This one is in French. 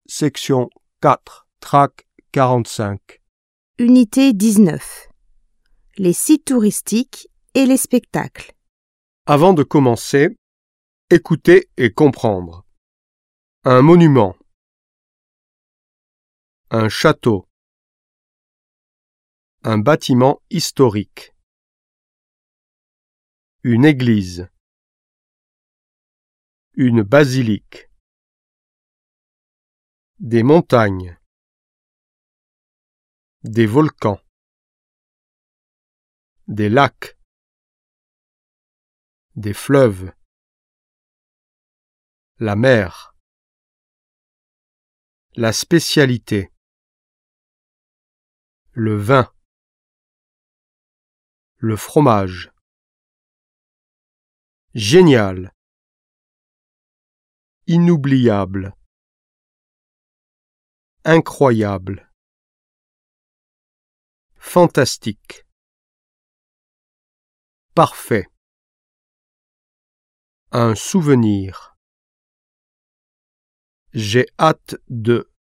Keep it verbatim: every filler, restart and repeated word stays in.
section quatre, track quarante-cinq. Unité dix-neuf. Les sites touristiques et les spectacles. Avant de commencer, écoutez et comprendre. Un monument. Un château. Un bâtiment historique. Une église. Une basilique. Des montagnes. Des volcans. Des lacs. Des fleuves. La mer. La spécialité. Le vin. Le fromage. Génial. Inoubliable. Incroyable. Fantastique. Parfait. Un souvenir. J'ai hâte de.